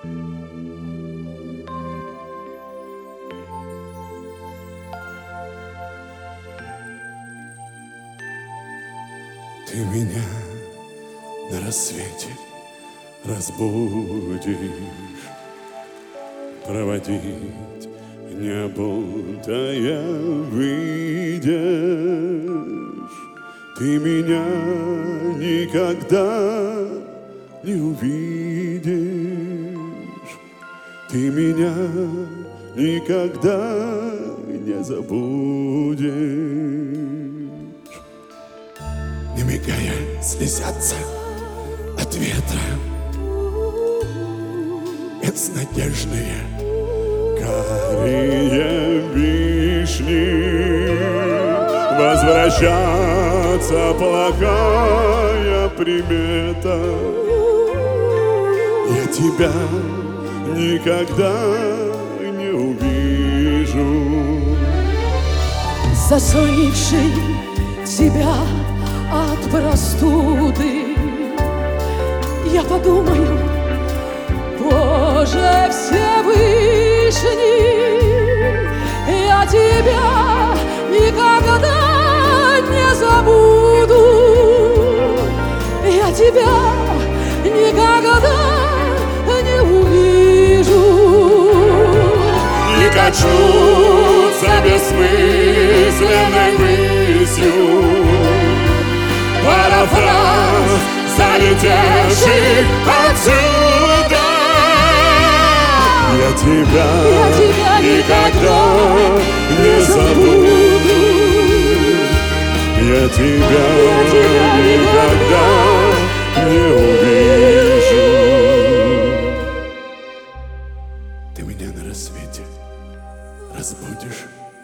Ты меня на рассвете разбудишь, проводить не будая выйдешь. Ты меня никогда не увидишь, ты меня никогда не забудешь. Не мигая, слезятся от ветра безнадежные карие вишни. Возвращаться плохая примета. Я тебя никогда не увижу. Заслонивший тебя от простуды, я подумаю, Боже Всевышний, я тебя никогда не забуду, я тебя никогда не увижу. И качнуться бессмысленной мыслью парафраз залетевших отсюда. Я тебя никогда не забуду, я тебя никогда не увижу. Ты меня на рассвете разбудишь,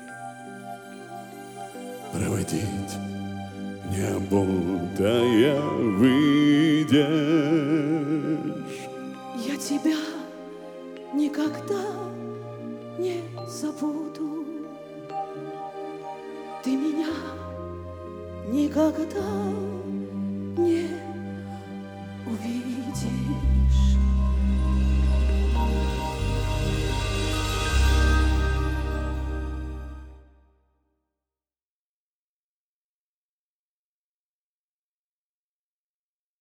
проводить не будая выйдешь. Я тебя никогда не забуду, ты меня никогда не увидишь.